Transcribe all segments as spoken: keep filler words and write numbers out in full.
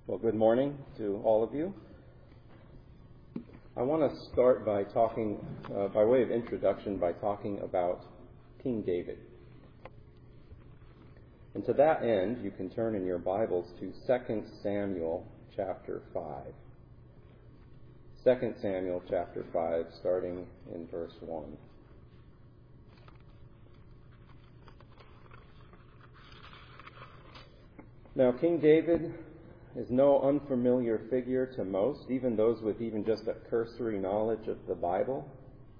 Well, good morning to all of you. I want to start by talking, uh, by way of introduction, by talking about King David. And to that end, you can turn in your Bibles to Second Samuel chapter five. Second Samuel chapter five, starting in verse one. Now, King David is no unfamiliar figure to most, even those with even just a cursory knowledge of the Bible.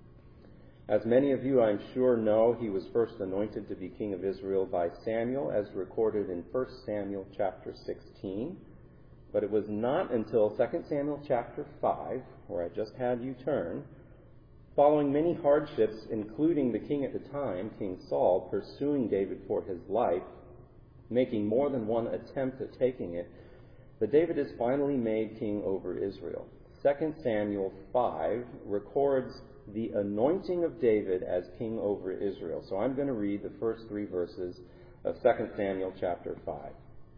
As many of you, I'm sure, know, he was first anointed to be king of Israel by Samuel, as recorded in First Samuel chapter sixteen. But it was not until Second Samuel chapter five, where I just had you turn, following many hardships, including the king at the time, King Saul, pursuing David for his life, making more than one attempt at taking it, that David is finally made king over Israel. Second Samuel five records the anointing of David as king over Israel. So I'm going to read the first three verses of Second Samuel chapter five.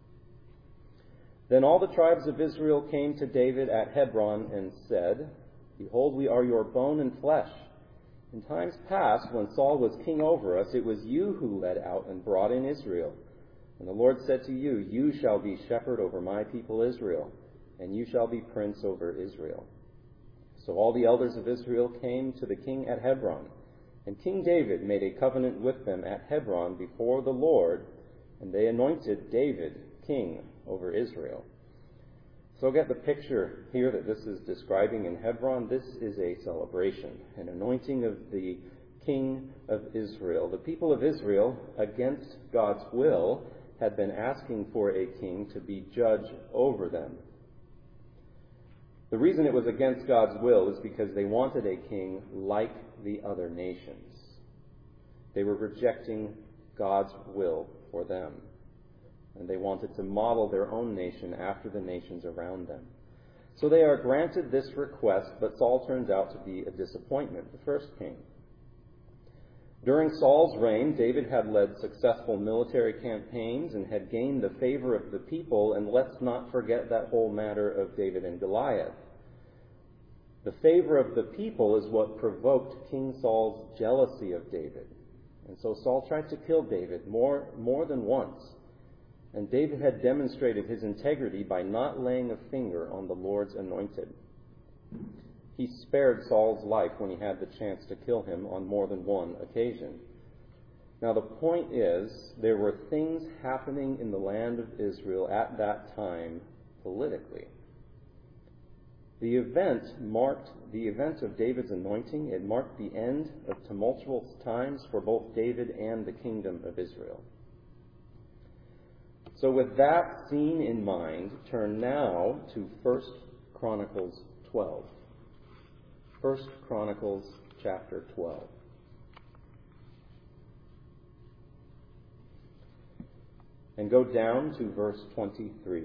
Then all the tribes of Israel came to David at Hebron and said, "Behold, we are your bone and flesh. In times past, when Saul was king over us, it was you who led out and brought in Israel. And the Lord said to you, you shall be shepherd over my people Israel, and you shall be prince over Israel." So all the elders of Israel came to the king at Hebron, and King David made a covenant with them at Hebron before the Lord, and they anointed David king over Israel. So get the picture here that this is describing in Hebron. This is a celebration, an anointing of the king of Israel. The people of Israel, against God's will, had been asking for a king to be judge over them. The reason it was against God's will is because they wanted a king like the other nations. They were rejecting God's will for them, and they wanted to model their own nation after the nations around them. So they are granted this request, but Saul turns out to be a disappointment, the first king. During Saul's reign, David had led successful military campaigns and had gained the favor of the people, and let's not forget that whole matter of David and Goliath. The favor of the people is what provoked King Saul's jealousy of David. And so Saul tried to kill David more, more than once. And David had demonstrated his integrity by not laying a finger on the Lord's anointed. He spared Saul's life when he had the chance to kill him on more than one occasion. Now the point is, there were things happening in the land of Israel at that time politically. The event marked the event of David's anointing. It marked the end of tumultuous times for both David and the kingdom of Israel. So with that scene in mind, turn now to First Chronicles twelve. First Chronicles chapter twelve. And go down to verse twenty-three.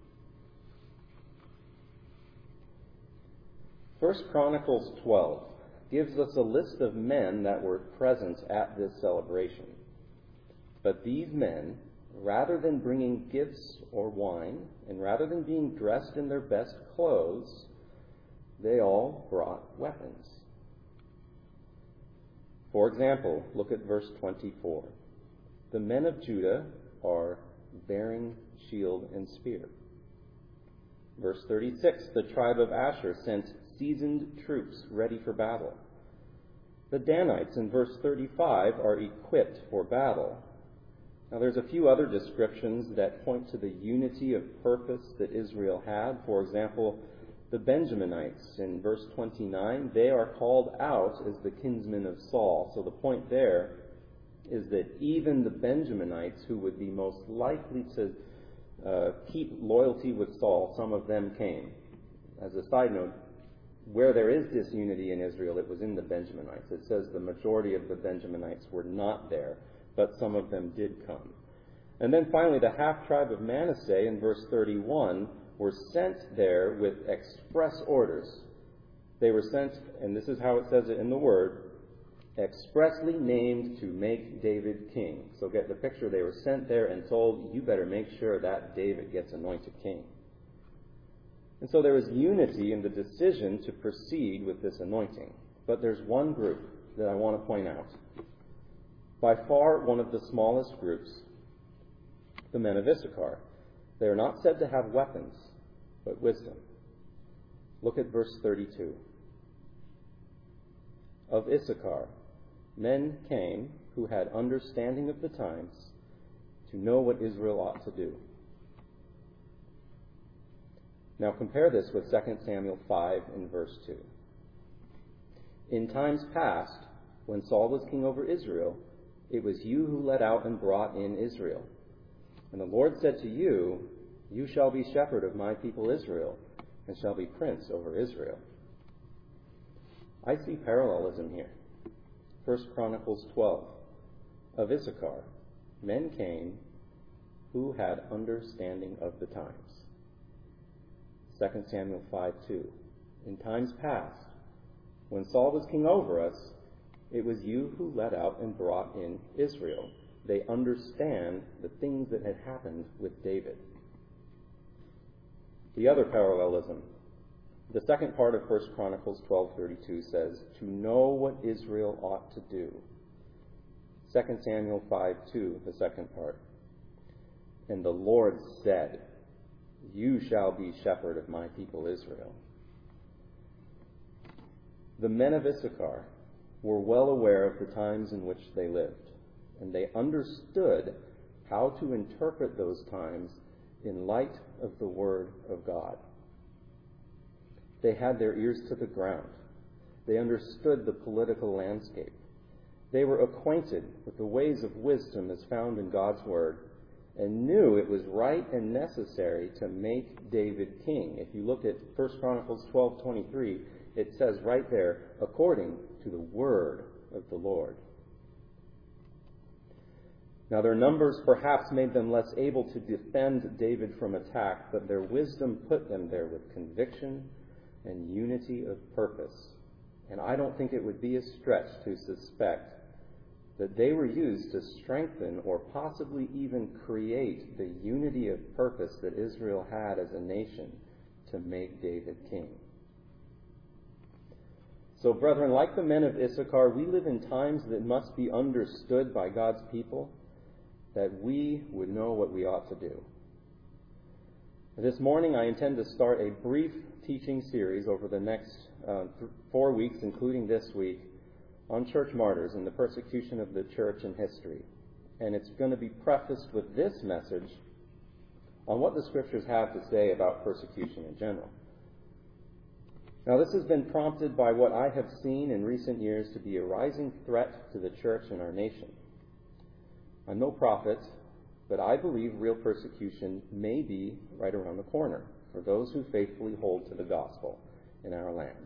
First Chronicles twelve gives us a list of men that were present at this celebration. But these men, rather than bringing gifts or wine, and rather than being dressed in their best clothes, they all brought weapons. For example, look at verse twenty-four. The men of Judah are bearing shield and spear. Verse thirty-six, the tribe of Asher sent seasoned troops ready for battle. The Danites in verse thirty-five are equipped for battle. Now there's a few other descriptions that point to the unity of purpose that Israel had. For example, the Benjaminites in verse twenty-nine, they are called out as the kinsmen of Saul. So the point there is that even the Benjaminites, who would be most likely to uh, keep loyalty with Saul, some of them came. As a side note, where there is disunity in Israel, it was in the Benjaminites. It says the majority of the Benjaminites were not there, but some of them did come. And then finally, the half-tribe of Manasseh in verse thirty-one were sent there with express orders. They were sent, and this is how it says it in the Word, expressly named to make David king. So get the picture. They were sent there and told, you better make sure that David gets anointed king. And so there is unity in the decision to proceed with this anointing. But there's one group that I want to point out. By far one of the smallest groups, the men of Issachar. They are not said to have weapons, but wisdom. Look at verse thirty-two. Of Issachar, men came who had understanding of the times to know what Israel ought to do. Now compare this with Second Samuel five in verse two. In times past, when Saul was king over Israel, it was you who led out and brought in Israel. And the Lord said to you, you shall be shepherd of my people Israel, and shall be prince over Israel. I see parallelism here. First Chronicles twelve. Of Issachar, men came who had understanding of the times. Second Samuel five two. In times past, when Saul was king over us, it was you who led out and brought in Israel. They understand the things that had happened with David. The other parallelism. The second part of First Chronicles twelve thirty-two says, to know what Israel ought to do. Second Samuel five two, the second part. And the Lord said, you shall be shepherd of my people Israel. The men of Issachar were well aware of the times in which they lived, and they understood how to interpret those times in light of the Word of God. They had their ears to the ground. They understood the political landscape. They were acquainted with the ways of wisdom as found in God's Word, and knew it was right and necessary to make David king. If you look at First Chronicles twelve twenty-three, it says right there, according to the word of the Lord. Now their numbers perhaps made them less able to defend David from attack, but their wisdom put them there with conviction and unity of purpose. And I don't think it would be a stretch to suspect that they were used to strengthen or possibly even create the unity of purpose that Israel had as a nation to make David king. So, brethren, like the men of Issachar, we live in times that must be understood by God's people, that we would know what we ought to do. This morning I intend to start a brief teaching series over the next uh, th- four weeks, including this week, on church martyrs and the persecution of the church in history. And it's going to be prefaced with this message on what the Scriptures have to say about persecution in general. Now, this has been prompted by what I have seen in recent years to be a rising threat to the church and our nation. I'm no prophet, but I believe real persecution may be right around the corner for those who faithfully hold to the gospel in our land.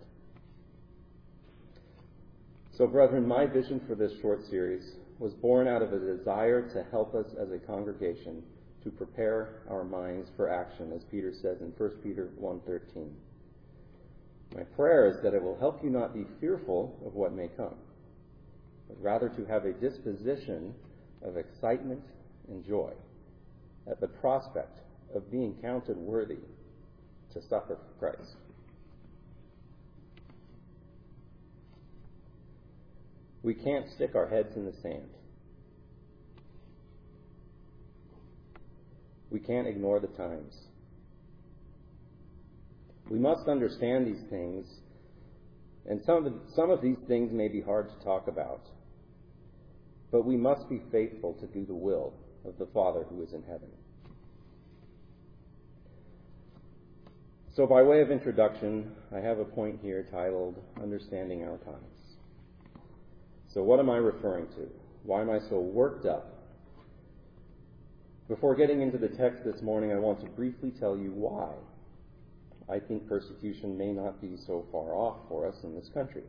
So, brethren, my vision for this short series was born out of a desire to help us as a congregation to prepare our minds for action, as Peter says in First Peter one thirteen. My prayer is that it will help you not be fearful of what may come, but rather to have a disposition of excitement and joy at the prospect of being counted worthy to suffer for Christ. We can't stick our heads in the sand. We can't ignore the times. We must understand these things, and some of, the, some of these things may be hard to talk about, but we must be faithful to do the will of the Father who is in heaven. So by way of introduction, I have a point here titled, Understanding Our Times. So what am I referring to? Why am I so worked up? Before getting into the text this morning, I want to briefly tell you why I think persecution may not be so far off for us in this country.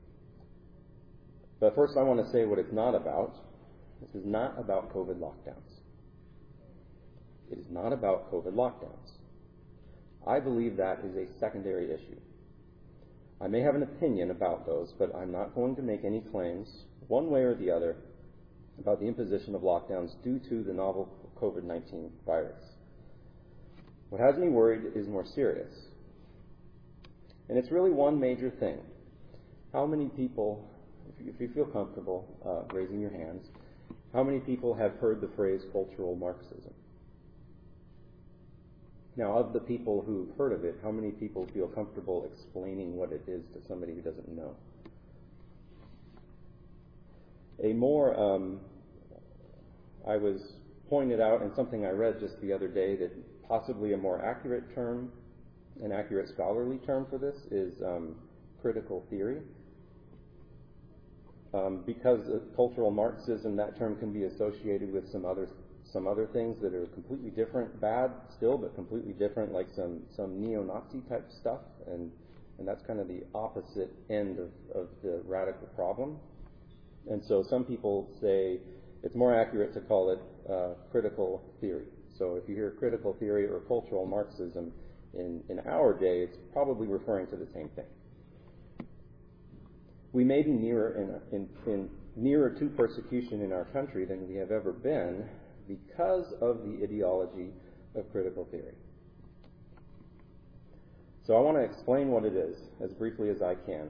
But first I want to say what it's not about. This is not about COVID lockdowns. It is not about COVID lockdowns. I believe that is a secondary issue. I may have an opinion about those, but I'm not going to make any claims, one way or the other, about the imposition of lockdowns due to the novel COVID nineteen virus. What has me worried is more serious. And it's really one major thing. How many people, if you, if you feel comfortable uh, raising your hands, how many people have heard the phrase cultural Marxism? Now, of the people who've heard of it, how many people feel comfortable explaining what it is to somebody who doesn't know? A more, um, I was pointed out in something I read just the other day that possibly a more accurate term, an accurate scholarly term for this is um, critical theory. Um, because of cultural Marxism, that term can be associated with some other some other things that are completely different, bad still, but completely different, like some, some neo-Nazi type stuff, and, and that's kind of the opposite end of, of the radical problem. And so some people say it's more accurate to call it uh, critical theory. So if you hear critical theory or cultural Marxism in, in our day, it's probably referring to the same thing. We may be nearer in, in, in nearer to persecution in our country than we have ever been because of the ideology of critical theory. So I want to explain what it is as briefly as I can.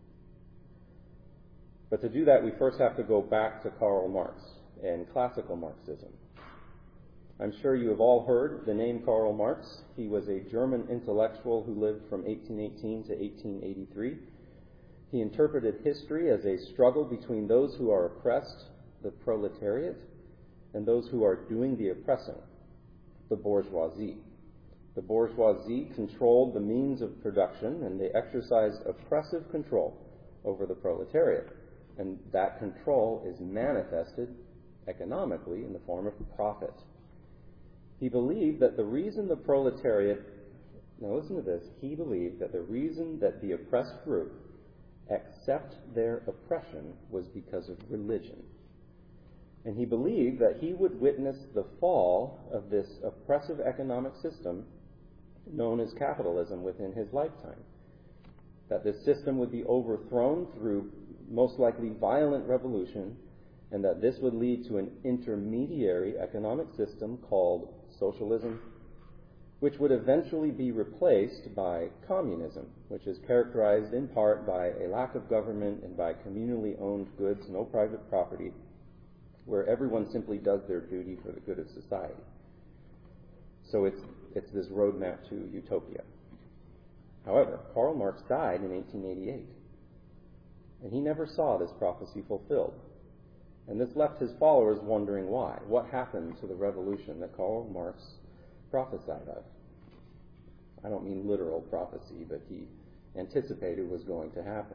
But to do that, we first have to go back to Karl Marx and classical Marxism. I'm sure you have all heard the name Karl Marx. He was a German intellectual who lived from eighteen eighteen to eighteen eighty-three. He interpreted history as a struggle between those who are oppressed, the proletariat, and those who are doing the oppressing, the bourgeoisie. The bourgeoisie controlled the means of production, and they exercised oppressive control over the proletariat. And that control is manifested economically in the form of profit. He believed that the reason the proletariat, now listen to this, he believed that the reason that the oppressed group accept their oppression was because of religion. And he believed that he would witness the fall of this oppressive economic system known as capitalism within his lifetime. That this system would be overthrown through most likely violent revolution, and that this would lead to an intermediary economic system called socialism, which would eventually be replaced by communism, which is characterized in part by a lack of government and by communally owned goods, no private property, where everyone simply does their duty for the good of society. So it's, it's this roadmap to utopia. However, Karl Marx died in eighteen eighty-eight, and he never saw this prophecy fulfilled. And this left his followers wondering why. What happened to the revolution that Karl Marx prophesied of? I don't mean literal prophecy, but he anticipated was going to happen.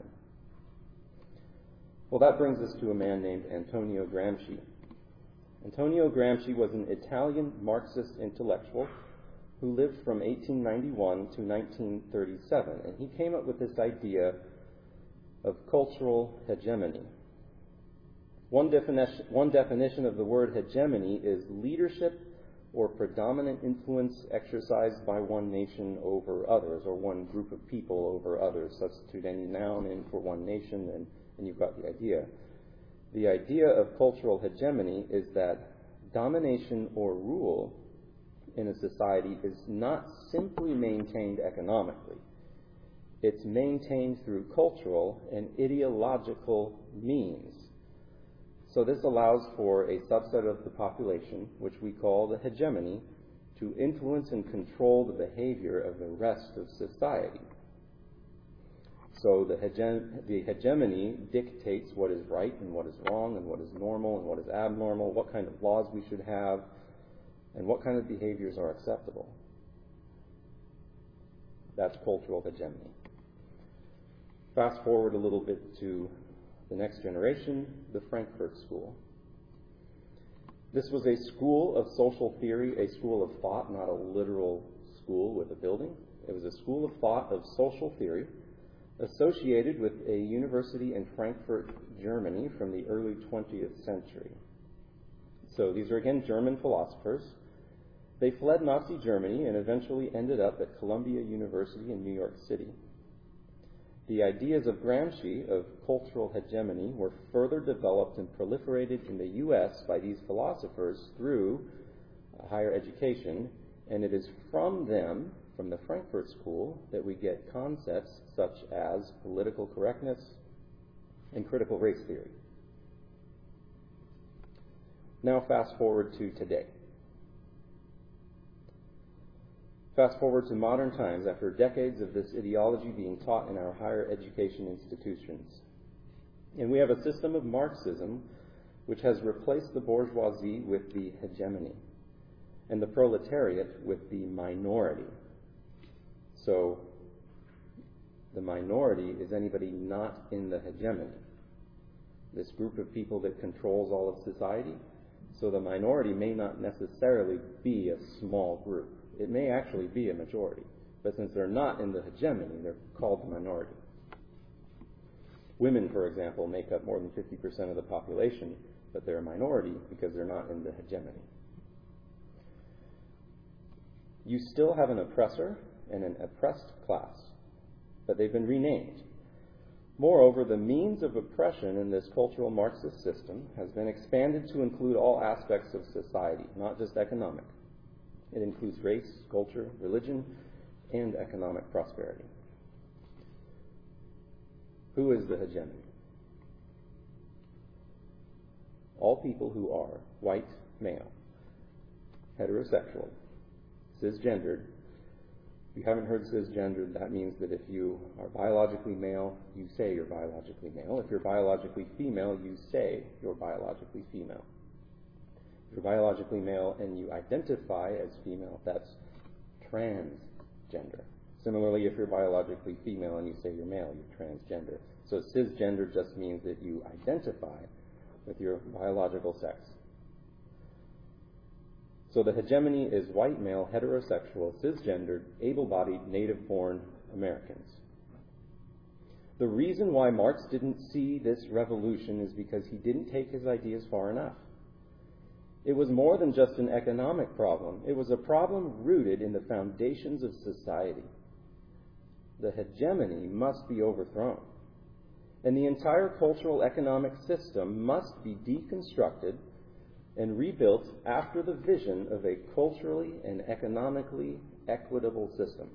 Well, that brings us to a man named Antonio Gramsci. Antonio Gramsci was an Italian Marxist intellectual who lived from eighteen ninety-one to nineteen thirty-seven, and he came up with this idea of cultural hegemony. One definition, one definition of the word hegemony is leadership or predominant influence exercised by one nation over others, or one group of people over others. Substitute any noun in for one nation, and, and you've got the idea. The idea of cultural hegemony is that domination or rule in a society is not simply maintained economically. It's maintained through cultural and ideological means. So this allows for a subset of the population, which we call the hegemony, to influence and control the behavior of the rest of society. So the, hege- the hegemony dictates what is right and what is wrong and what is normal and what is abnormal, what kind of laws we should have, and what kind of behaviors are acceptable. That's cultural hegemony. Fast forward a little bit to the next generation, the Frankfurt School. This was a school of social theory, a school of thought, not a literal school with a building. It was a school of thought of social theory associated with a university in Frankfurt, Germany from the early twentieth century. So these are again German philosophers. They fled Nazi Germany and eventually ended up at Columbia University in New York City. The ideas of Gramsci of cultural hegemony were further developed and proliferated in the U S by these philosophers through uh, higher education, and it is from them, from the Frankfurt School that we get concepts such as political correctness and critical race theory. Now fast forward to today. Fast forward to modern times after decades of this ideology being taught in our higher education institutions. And we have a system of Marxism which has replaced the bourgeoisie with the hegemony and the proletariat with the minority. So the minority is anybody not in the hegemony, this group of people that controls all of society. So the minority may not necessarily be a small group. It may actually be a majority. But since they're not in the hegemony, they're called the minority. Women, for example, make up more than fifty percent of the population, but they're a minority because they're not in the hegemony. You still have an oppressor and an oppressed class, but they've been renamed. Moreover, the means of oppression in this cultural Marxist system has been expanded to include all aspects of society, not just economic. It includes race, culture, religion, and economic prosperity. Who is the hegemony? All people who are white, male, heterosexual, cisgendered. If you haven't heard cisgendered, that means that if you are biologically male, you say you're biologically male. If you're biologically female, you say you're biologically female. If you're biologically male and you identify as female, that's transgender. Similarly, if you're biologically female and you say you're male, you're transgender. So cisgender just means that you identify with your biological sex. So the hegemony is white male, heterosexual, cisgendered, able-bodied, native-born Americans. The reason why Marx didn't see this revolution is because he didn't take his ideas far enough. It was more than just an economic problem. It was a problem rooted in the foundations of society. The hegemony must be overthrown. And the entire cultural economic system must be deconstructed and rebuilt after the vision of a culturally and economically equitable system.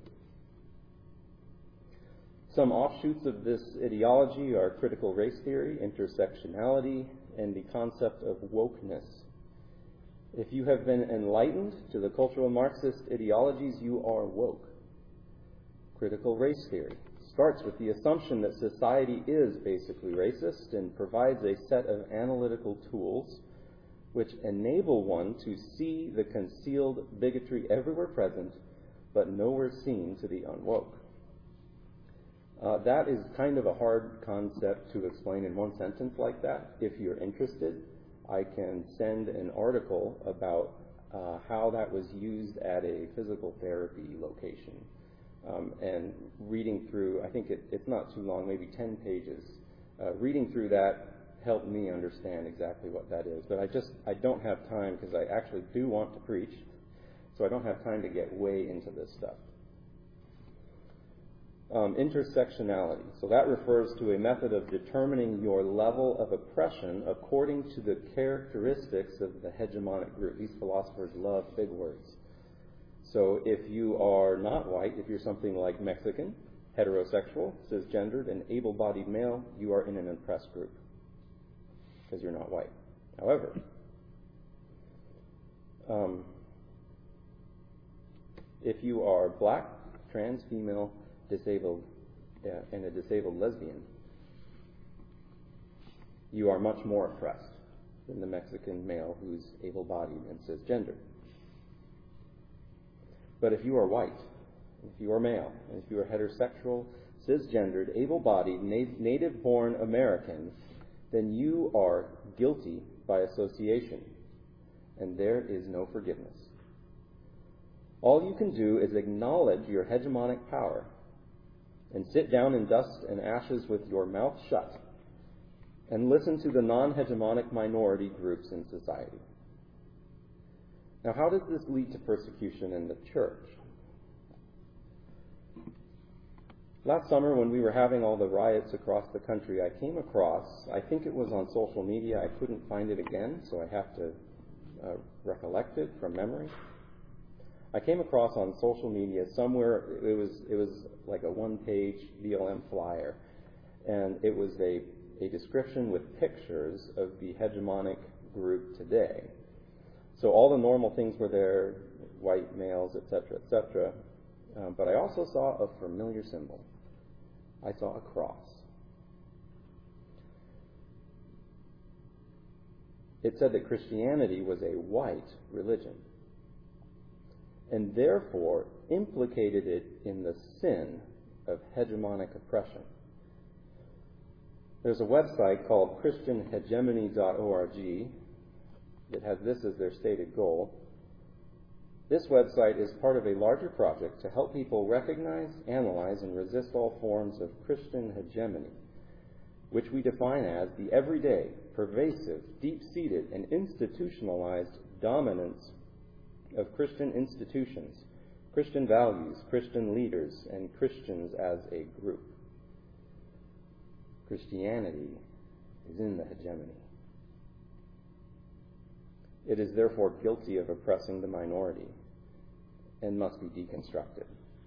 Some offshoots of this ideology are critical race theory, intersectionality, and the concept of wokeness. If you have been enlightened to the cultural Marxist ideologies, you are woke. Critical race theory starts with the assumption that society is basically racist and provides a set of analytical tools which enable one to see the concealed bigotry everywhere present, but nowhere seen to the unwoke. Uh, that is kind of a hard concept to explain in one sentence like that. If you're interested, I can send an article about uh, how that was used at a physical therapy location. Um, and reading through, I think it, it's not too long, maybe ten pages. Uh, reading through that helped me understand exactly what that is. But I just, I don't have time because I actually do want to preach, so I don't have time to get way into this stuff. Um, intersectionality. So that refers to a method of determining your level of oppression according to the characteristics of the hegemonic group. These philosophers love big words. So if you are not white, if you're something like Mexican, heterosexual, cisgendered, and able-bodied male, you are in an oppressed group because you're not white. However, um, if you are black, trans, female, disabled, uh, and a disabled lesbian, you are much more oppressed than the Mexican male who's able-bodied and cisgendered. But if you are white, if you are male, and if you are heterosexual, cisgendered, able-bodied, na- native-born American, then you are guilty by association, and there is no forgiveness. All you can do is acknowledge your hegemonic power and sit down in dust and ashes with your mouth shut and listen to the non-hegemonic minority groups in society. Now, how does this lead to persecution in the church? Last summer, when we were having all the riots across the country, I came across, I think it was on social media, I couldn't find it again, so I have to uh, recollect it from memory. I came across on social media somewhere, it was it was like a one-page B L M flyer, and it was a, a description with pictures of the hegemonic group today. So all the normal things were there, white males, et cetera, et cetera. Um, but I also saw a familiar symbol. I saw a cross. It said that Christianity was a white religion, and therefore implicated it in the sin of hegemonic oppression. There's a website called Christian Hegemony dot org that has this as their stated goal. This website is part of a larger project to help people recognize, analyze, and resist all forms of Christian hegemony, which we define as the everyday, pervasive, deep-seated, and institutionalized dominance of Christian institutions, Christian values, Christian leaders, and Christians as a group. Christianity is in the hegemony. It is therefore guilty of oppressing the minority and must be deconstructed.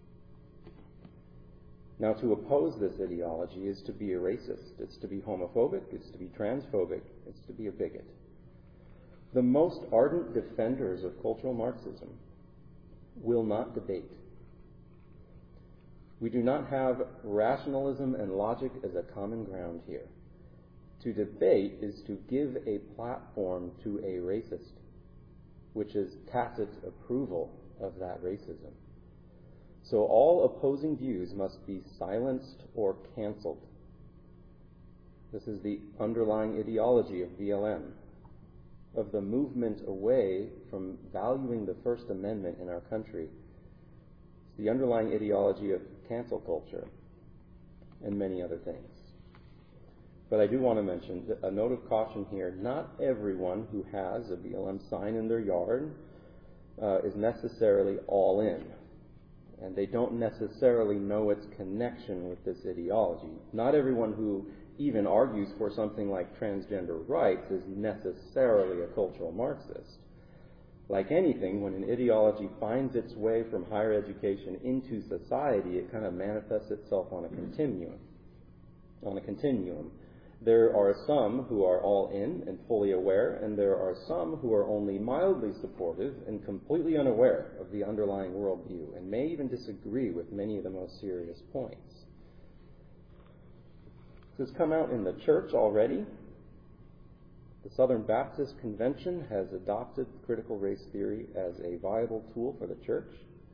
Now, to oppose this ideology is to be a racist. It's to be homophobic. It's to be transphobic. It's to be a bigot. The most ardent defenders of cultural Marxism will not debate. We do not have rationalism and logic as a common ground here. To debate is to give a platform to a racist, which is tacit approval of that racism. So all opposing views must be silenced or canceled. This is the underlying ideology of B L M, of the movement away from valuing the First Amendment in our country. It's the underlying ideology of cancel culture and many other things. But I do want to mention a note of caution here. Not everyone who has a B L M sign in their yard uh, is necessarily all in. And they don't necessarily know its connection with this ideology. Not everyone who even argues for something like transgender rights is necessarily a cultural Marxist. Like anything, when an ideology finds its way from higher education into society, it kind of manifests itself on a continuum. On a continuum. There are some who are all in and fully aware, and there are some who are only mildly supportive and completely unaware of the underlying worldview, and may even disagree with many of the most serious points. This has come out in the church already. The Southern Baptist Convention has adopted critical race theory as a viable tool for the church.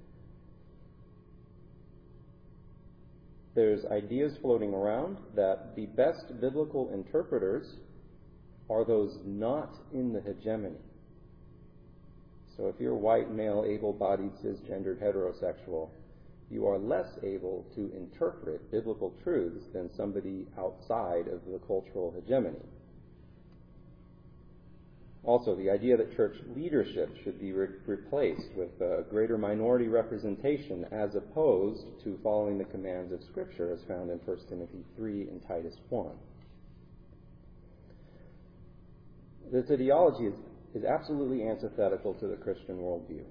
There's ideas floating around that the best biblical interpreters are those not in the hegemony. So if you're white, male, able-bodied, cisgendered, heterosexual, you are less able to interpret biblical truths than somebody outside of the cultural hegemony. Also, the idea that church leadership should be re- replaced with a greater minority representation as opposed to following the commands of Scripture as found in First Timothy three and Titus one. This ideology is, is absolutely antithetical to the Christian worldview.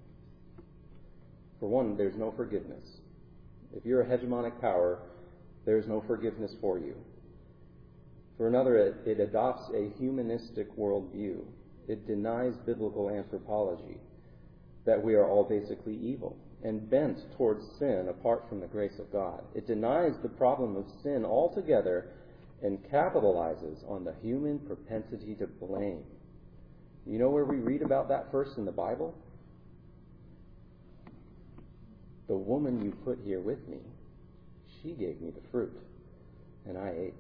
For one, there's no forgiveness. If you're a hegemonic power, there's no forgiveness for you. For another, it, it adopts a humanistic worldview. It denies biblical anthropology, that we are all basically evil and bent towards sin apart from the grace of God. It denies the problem of sin altogether and capitalizes on the human propensity to blame. You know where we read about that first in the Bible? The woman you put here with me, she gave me the fruit, and I ate.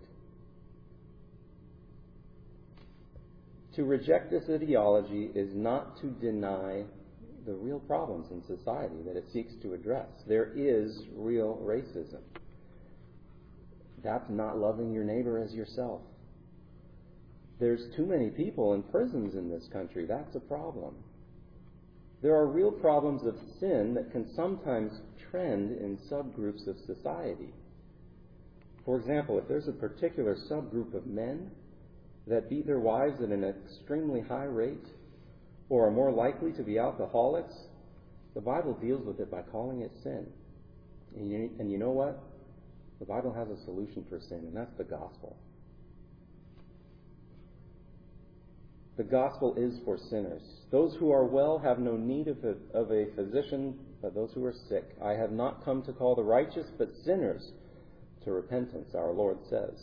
To reject this ideology is not to deny the real problems in society that it seeks to address. There is real racism. That's not loving your neighbor as yourself. There's too many people in prisons in this country. That's a problem. There are real problems of sin that can sometimes trend in subgroups of society. For example, if there's a particular subgroup of men that beat their wives at an extremely high rate, or are more likely to be alcoholics, The Bible deals with it by calling it sin. And you, and you know what? The Bible has a solution for sin, and that's the gospel. The gospel is for sinners. Those who are well have no need of a, of a physician, but those who are sick. I have not come to call the righteous, but sinners to repentance, our Lord says.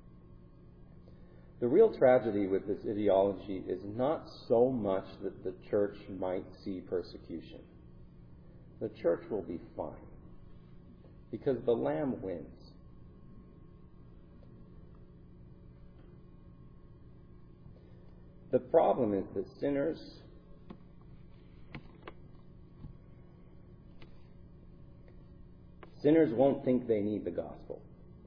The real tragedy with this ideology is not so much that the church might see persecution. The church will be fine, because the Lamb wins. The problem is that sinners sinners won't think they need the gospel.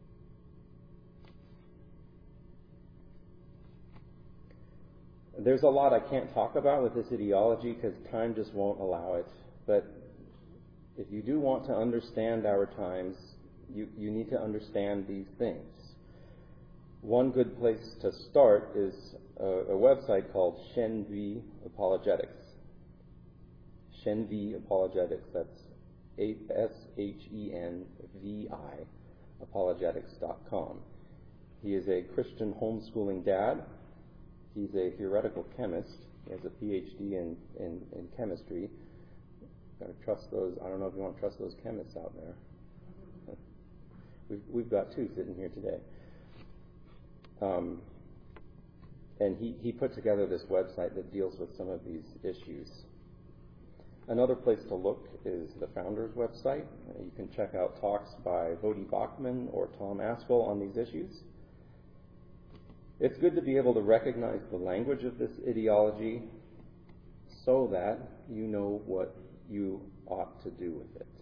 There's a lot I can't talk about with this ideology because time just won't allow it. But if you do want to understand our times, you, you need to understand these things. One good place to start is a, a website called Shenvi Apologetics. Shenvi Apologetics, that's S H E N V I, apologetics dot com. He is a Christian homeschooling dad. He's a theoretical chemist. He has a P H D in, in, in chemistry. Got to trust those. I don't know if you want to trust those chemists out there. We've, we've got two sitting here today. Um, and he, he put together this website that deals with some of these issues. Another place to look is the Founders website. You can check out talks by Voddie Baucham or Tom Ascol on these issues. It's good to be able to recognize the language of this ideology so that you know what you ought to do with it.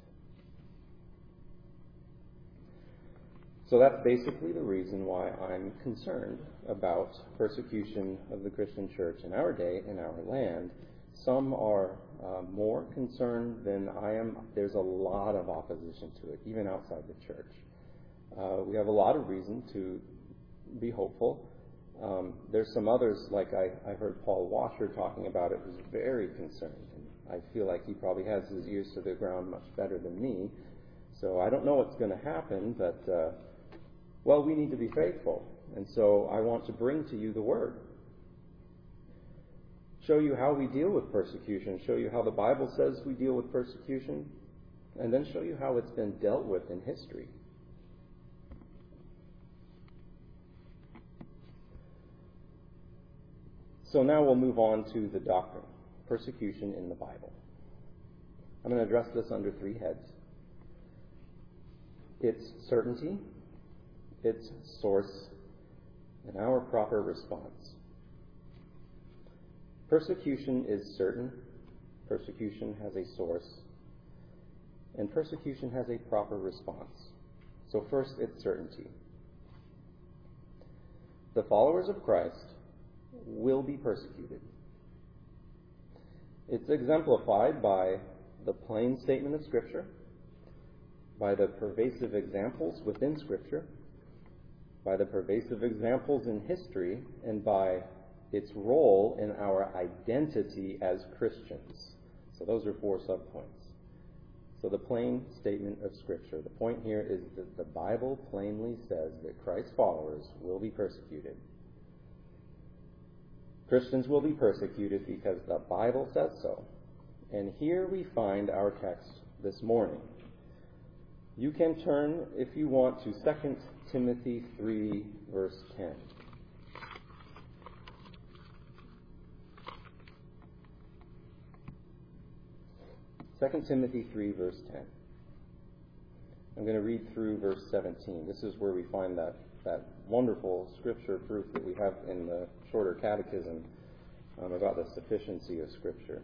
So that's basically the reason why I'm concerned about persecution of the Christian church in our day, in our land. Some are uh, more concerned than I am. There's a lot of opposition to it, even outside the church. Uh, we have a lot of reason to be hopeful. Um, there's some others, like I, I heard Paul Washer talking about it, who's very concerned. And I feel like he probably has his ears to the ground much better than me. So I don't know what's going to happen, but, uh, well, we need to be faithful. And so I want to bring to you the Word. Show you how we deal with persecution, show you how the Bible says we deal with persecution, and then show you how it's been dealt with in history. So now we'll move on to the doctrine, persecution in the Bible. I'm going to address this under three heads. Its certainty, its source, and our proper response. Persecution is certain, persecution has a source, and persecution has a proper response. So first, its certainty. The followers of Christ will be persecuted. It's exemplified by the plain statement of Scripture, by the pervasive examples within Scripture, by the pervasive examples in history, and by its role in our identity as Christians. So those are four subpoints. So the plain statement of Scripture. The point here is that the Bible plainly says that Christ's followers will be persecuted. Christians will be persecuted because the Bible says so. And here we find our text this morning. You can turn, if you want, to Second Timothy three, verse ten. Second Timothy three, verse ten. I'm going to read through verse seventeen. This is where we find that, that wonderful scripture proof that we have in the shorter catechism um, about the sufficiency of Scripture.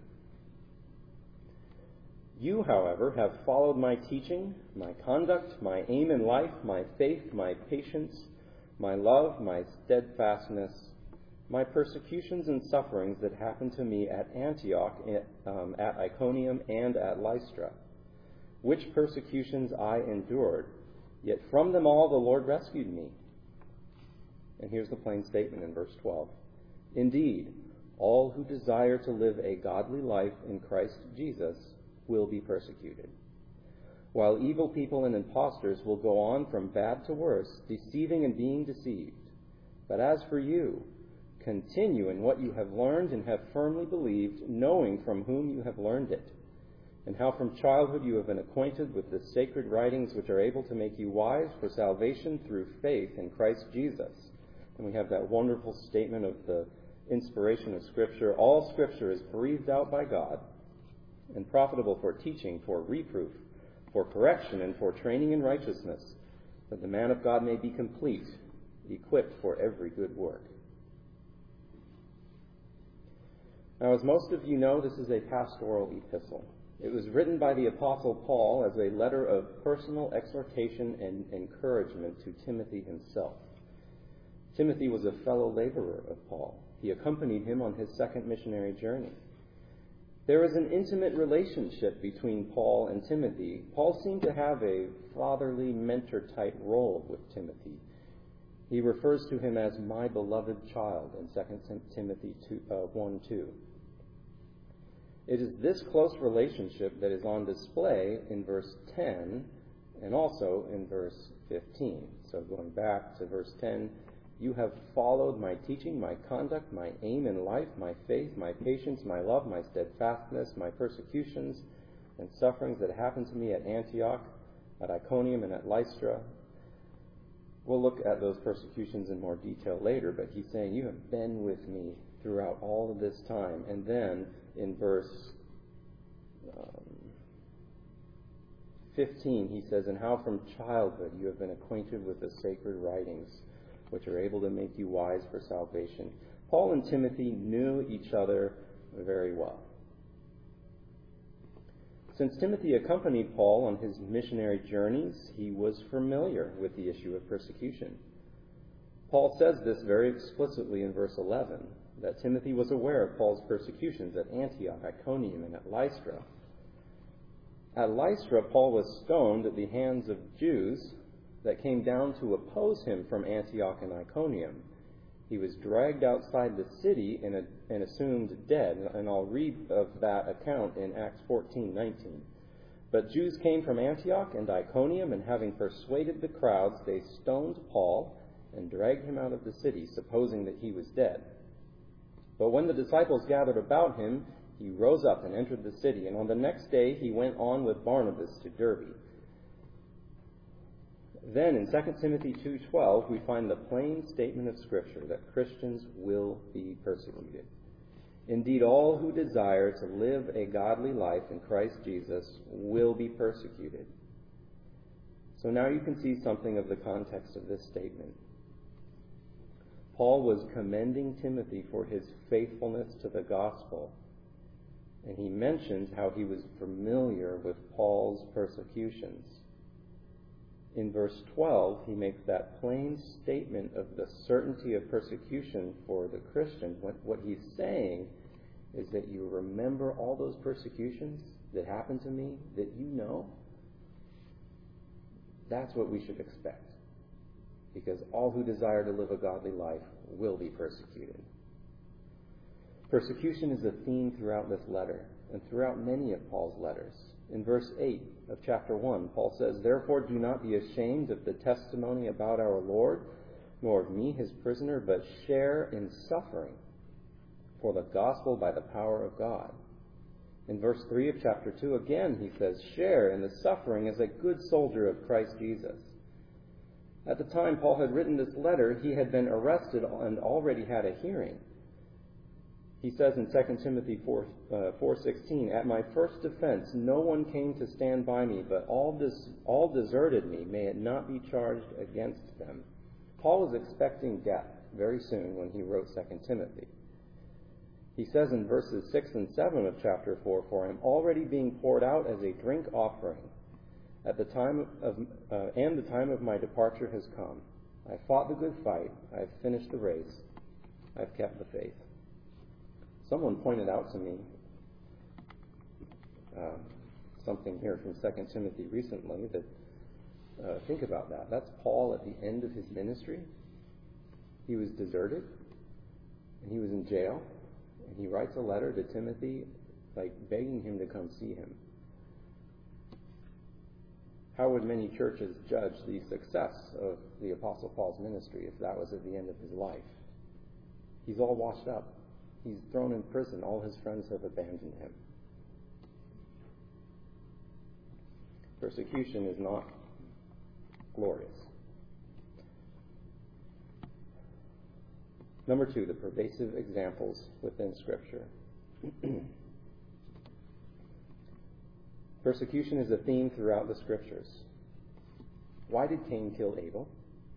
You, however, have followed my teaching, my conduct, my aim in life, my faith, my patience, my love, my steadfastness, my persecutions and sufferings that happened to me at Antioch, um, at Iconium, and at Lystra, which persecutions I endured, yet from them all the Lord rescued me. And here's the plain statement in verse twelve. Indeed, all who desire to live a godly life in Christ Jesus will be persecuted, while evil people and impostors will go on from bad to worse, deceiving and being deceived. But as for you, continue in what you have learned and have firmly believed, knowing from whom you have learned it, and how from childhood you have been acquainted with the sacred writings which are able to make you wise for salvation through faith in Christ Jesus. And we have that wonderful statement of the inspiration of Scripture. All Scripture is breathed out by God and profitable for teaching, for reproof, for correction, and for training in righteousness, that the man of God may be complete, equipped for every good work. Now, as most of you know, this is a pastoral epistle. It was written by the Apostle Paul as a letter of personal exhortation and encouragement to Timothy himself. Timothy was a fellow laborer of Paul. He accompanied him on his second missionary journey. There is an intimate relationship between Paul and Timothy. Paul seemed to have a fatherly, mentor-type role with Timothy. He refers to him as my beloved child in Second Timothy one two. It is this close relationship that is on display in verse ten and also in verse fifteen. So going back to verse ten, you have followed my teaching, my conduct, my aim in life, my faith, my patience, my love, my steadfastness, my persecutions and sufferings that happened to me at Antioch, at Iconium, and at Lystra. We'll look at those persecutions in more detail later, but he's saying, you have been with me throughout all of this time. And then in verse um, fifteen, he says, and how from childhood you have been acquainted with the sacred writings, which are able to make you wise for salvation. Paul and Timothy knew each other very well. Since Timothy accompanied Paul on his missionary journeys, he was familiar with the issue of persecution. Paul says this very explicitly in verse eleven, that Timothy was aware of Paul's persecutions at Antioch, Iconium, and at Lystra. At Lystra, Paul was stoned at the hands of Jews that came down to oppose him from Antioch and Iconium. He was dragged outside the city and, and assumed dead, and I'll read of that account in Acts fourteen nineteen. But Jews came from Antioch and Iconium, and having persuaded the crowds, they stoned Paul and dragged him out of the city, supposing that he was dead. But when the disciples gathered about him, he rose up and entered the city, and on the next day he went on with Barnabas to Derbe. Then in Second Timothy two twelve, we find the plain statement of Scripture that Christians will be persecuted. Indeed, all who desire to live a godly life in Christ Jesus will be persecuted. So now you can see something of the context of this statement. Paul was commending Timothy for his faithfulness to the gospel, and he mentions how he was familiar with Paul's persecutions. In verse twelve, he makes that plain statement of the certainty of persecution for the Christian. What, what he's saying is that you remember all those persecutions that happened to me that you know. That's what we should expect. Because all who desire to live a godly life will be persecuted. Persecution is a theme throughout this letter and throughout many of Paul's letters. In verse eight of chapter one, Paul says, therefore do not be ashamed of the testimony about our Lord, nor of me, his prisoner, but share in suffering for the gospel by the power of God. In verse three of chapter two, again, he says, share in the suffering as a good soldier of Christ Jesus. At the time Paul had written this letter, he had been arrested and already had a hearing. He says in Second Timothy four sixteen, at my first defense no one came to stand by me, but all, des- all deserted me. May it not be charged against them. Paul was expecting death very soon when he wrote Second Timothy. He says in verses six and seven of chapter four, for I am already being poured out as a drink offering. At the time of, uh, and the time of my departure has come. I fought the good fight. I have finished the race. I have kept the faith. Someone pointed out to me uh, something here from Second Timothy recently that, uh, think about that. That's Paul at the end of his ministry. He was deserted, and he was in jail, and he writes a letter to Timothy, like begging him to come see him. How would many churches judge the success of the Apostle Paul's ministry if that was at the end of his life? He's all washed up. He's thrown in prison. All his friends have abandoned him. Persecution is not glorious. Number two, the pervasive examples within Scripture. Persecution is a theme throughout the Scriptures. Why did Cain kill Abel?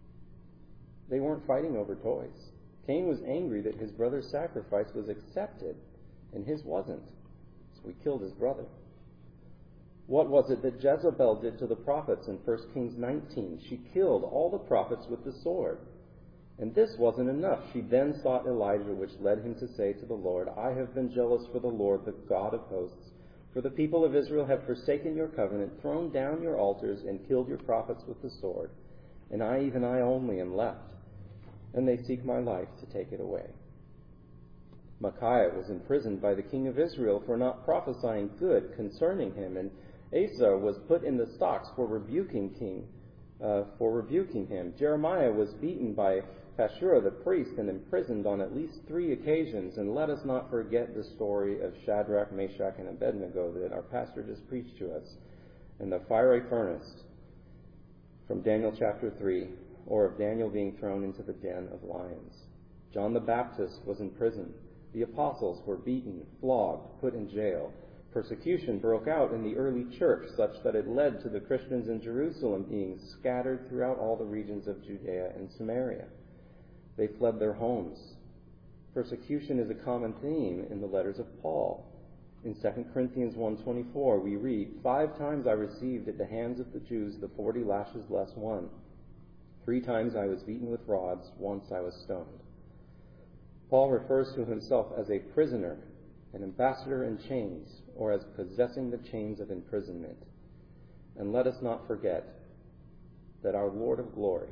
They weren't fighting over toys. Cain was angry that his brother's sacrifice was accepted and his wasn't. So he killed his brother. What was it that Jezebel did to the prophets in First Kings nineteen? She killed all the prophets with the sword. And this wasn't enough. She then sought Elijah, which led him to say to the Lord, I have been jealous for the Lord, the God of hosts. For the people of Israel have forsaken your covenant, thrown down your altars, and killed your prophets with the sword. And I, even I only, am left. And they seek my life to take it away. Micaiah was imprisoned by the king of Israel for not prophesying good concerning him, and Asa was put in the stocks for rebuking king, uh, for rebuking him. Jeremiah was beaten by Pashur the priest and imprisoned on at least three occasions. And let us not forget the story of Shadrach, Meshach, and Abednego that our pastor just preached to us in the fiery furnace from Daniel chapter three, or of Daniel being thrown into the den of lions. John the Baptist was in prison. The apostles were beaten, flogged, put in jail. Persecution broke out in the early church such that it led to the Christians in Jerusalem being scattered throughout all the regions of Judea and Samaria. They fled their homes. Persecution is a common theme in the letters of Paul. In Second Corinthians one twenty-four, we read, Five times I received at the hands of the Jews the forty lashes less one. Three times I was beaten with rods, once I was stoned. Paul refers to himself as a prisoner, an ambassador in chains, or as possessing the chains of imprisonment. And let us not forget that our Lord of glory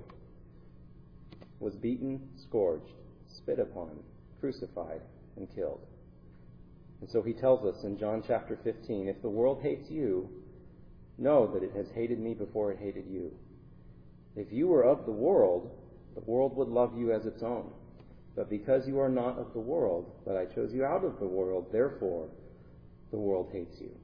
was beaten, scourged, spit upon, crucified, and killed. And so he tells us in John chapter fifteen, if the world hates you, know that it has hated me before it hated you. If you were of the world, the world would love you as its own. But because you are not of the world, but I chose you out of the world, therefore the world hates you.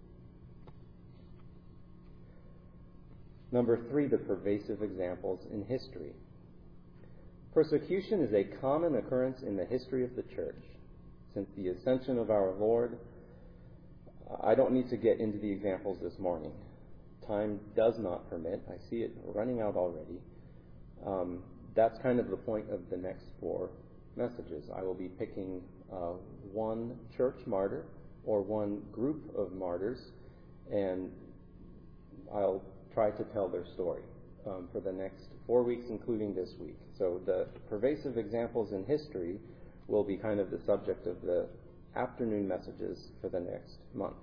Number three, the pervasive examples in history. Persecution is a common occurrence in the history of the church. Since the ascension of our Lord, I don't need to get into the examples this morning. Time does not permit. I see it running out already. Um, that's kind of the point of the next four messages. I will be picking uh, one church martyr or one group of martyrs, and I'll try to tell their story um, for the next four weeks, including this week. So the pervasive examples in history will be kind of the subject of the afternoon messages for the next month.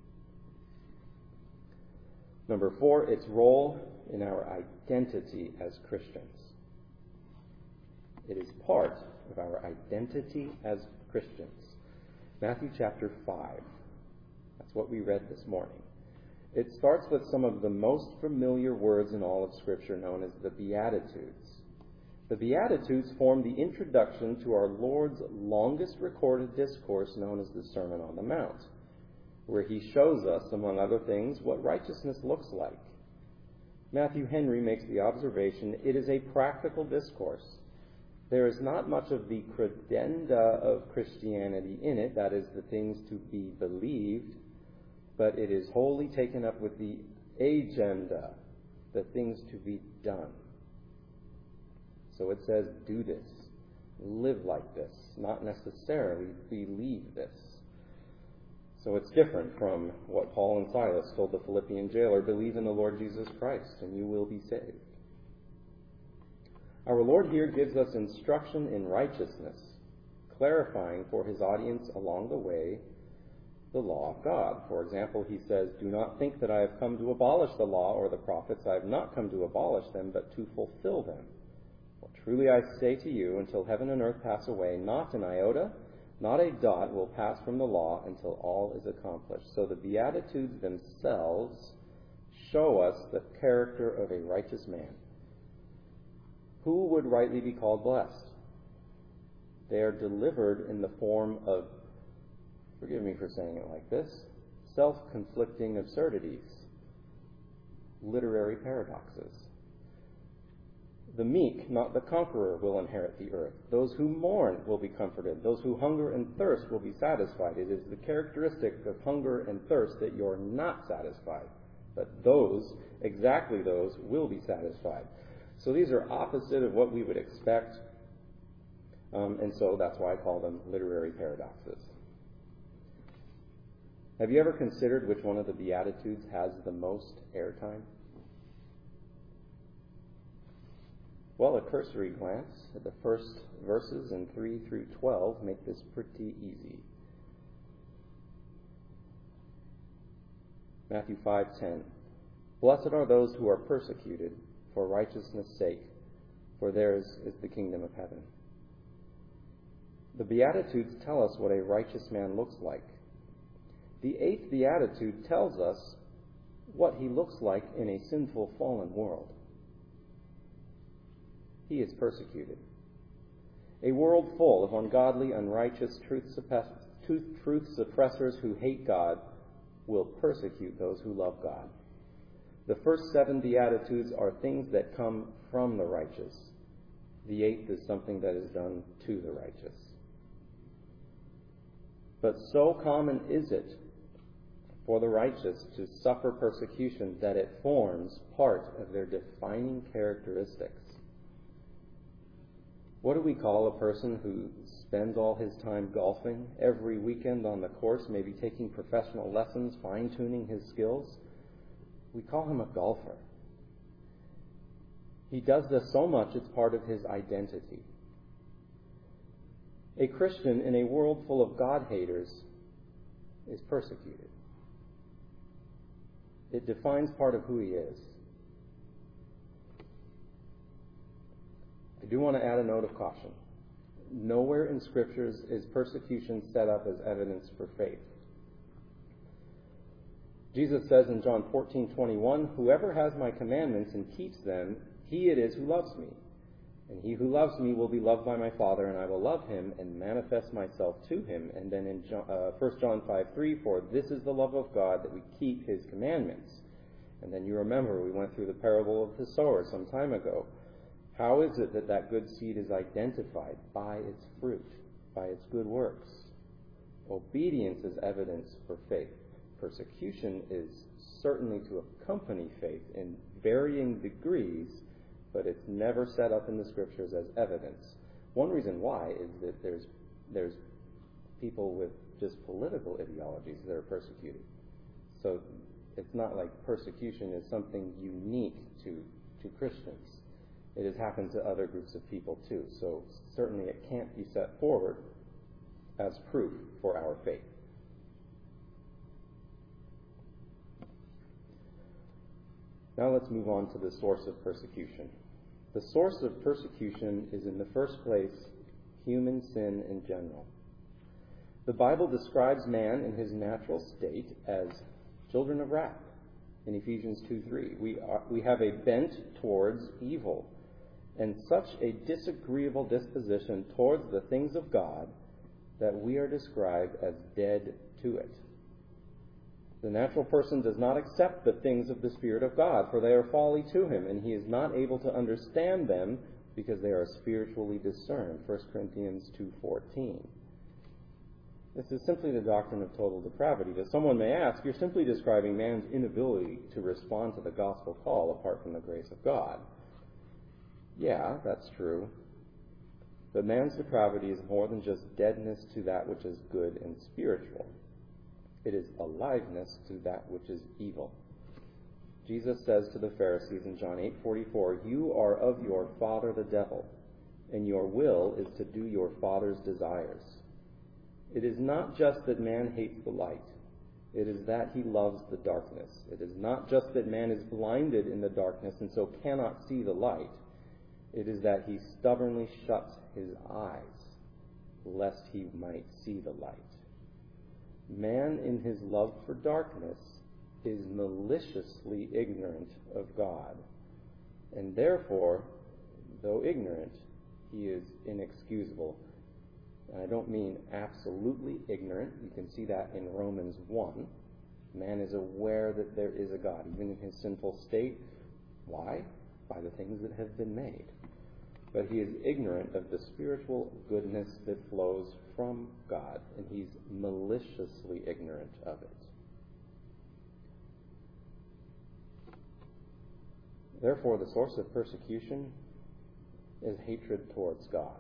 Number four, its role in our identity as Christians. It is part of our identity as Christians. Matthew chapter five. That's what we read this morning. It starts with some of the most familiar words in all of Scripture, known as the Beatitudes. The Beatitudes form the introduction to our Lord's longest recorded discourse, known as the Sermon on the Mount, where he shows us, among other things, what righteousness looks like. Matthew Henry makes the observation, it is a practical discourse. There is not much of the credenda of Christianity in it, that is, the things to be believed, but it is wholly taken up with the agenda, the things to be done. So it says, do this, live like this, not necessarily believe this. So it's different from what Paul and Silas told the Philippian jailer, believe in the Lord Jesus Christ and you will be saved. Our Lord here gives us instruction in righteousness, clarifying for his audience along the way the law of God. For example, he says, do not think that I have come to abolish the law or the prophets. I have not come to abolish them, but to fulfill them. Well, truly I say to you, until heaven and earth pass away, not an iota, not a dot will pass from the law until all is accomplished. So the Beatitudes themselves show us the character of a righteous man. Who would rightly be called blessed? They are delivered in the form of, forgive me for saying it like this, self-conflicting absurdities, literary paradoxes. The meek, not the conqueror, will inherit the earth. Those who mourn will be comforted. Those who hunger and thirst will be satisfied. It is the characteristic of hunger and thirst that you're not satisfied. But those, exactly those, will be satisfied. So these are opposite of what we would expect. Um, and so that's why I call them literary paradoxes. Have you ever considered which one of the Beatitudes has the most airtime? Well, a cursory glance at the first verses in three through twelve make this pretty easy. Matthew five ten. Blessed are those who are persecuted for righteousness' sake, for theirs is the kingdom of heaven. The Beatitudes tell us what a righteous man looks like. The eighth Beatitude tells us what he looks like in a sinful, fallen world. He is persecuted. A world full of ungodly, unrighteous, truth suppressors who hate God will persecute those who love God. The first seven Beatitudes are things that come from the righteous. The eighth is something that is done to the righteous. But so common is it for the righteous to suffer persecution that it forms part of their defining characteristics. What do we call a person who spends all his time golfing, every weekend on the course, maybe taking professional lessons, fine-tuning his skills? We call him a golfer. He does this so much it's part of his identity. A Christian in a world full of God-haters is persecuted. It defines part of who he is. I do want to add a note of caution. Nowhere in Scriptures is persecution set up as evidence for faith. Jesus says in John fourteen twenty-one, "Whoever has my commandments and keeps them, he it is who loves me. And he who loves me will be loved by my Father, and I will love him and manifest myself to him." And then in John, uh, First John five three, "For this is the love of God, that we keep his commandments." And then you remember we went through the parable of the sower some time ago. How is it that that good seed is identified? By its fruit, by its good works. Obedience is evidence for faith. Persecution is certainly to accompany faith in varying degrees, but it's never set up in the Scriptures as evidence. One reason why is that there's there's people with just political ideologies that are persecuted. So it's not like persecution is something unique to, to Christians. It has happened to other groups of people too. So certainly it can't be set forward as proof for our faith. Now let's move on to the source of persecution. The source of persecution is, in the first place, human sin in general. The Bible describes man in his natural state as children of wrath. In Ephesians two three, we are, we have a bent towards evil, and such a disagreeable disposition towards the things of God that we are described as dead to it. The natural person does not accept the things of the Spirit of God, for they are folly to him, and he is not able to understand them because they are spiritually discerned. First Corinthians two fourteen. This is simply the doctrine of total depravity. But someone may ask, you're simply describing man's inability to respond to the gospel call apart from the grace of God. Yeah, that's true. But man's depravity is more than just deadness to that which is good and spiritual. It is aliveness to that which is evil. Jesus says to the Pharisees in John eight forty-four, "You are of your father the devil, and your will is to do your father's desires." It is not just that man hates the light. It is that he loves the darkness. It is not just that man is blinded in the darkness and so cannot see the light. It is that he stubbornly shuts his eyes, lest he might see the light. Man, in his love for darkness, is maliciously ignorant of God, and therefore, though ignorant, he is inexcusable. And I don't mean absolutely ignorant. You can see that in Romans one. Man is aware that there is a God, even in his sinful state. Why? By the things that have been made. But he is ignorant of the spiritual goodness that flows from God, and he's maliciously ignorant of it. Therefore, the source of persecution is hatred towards God.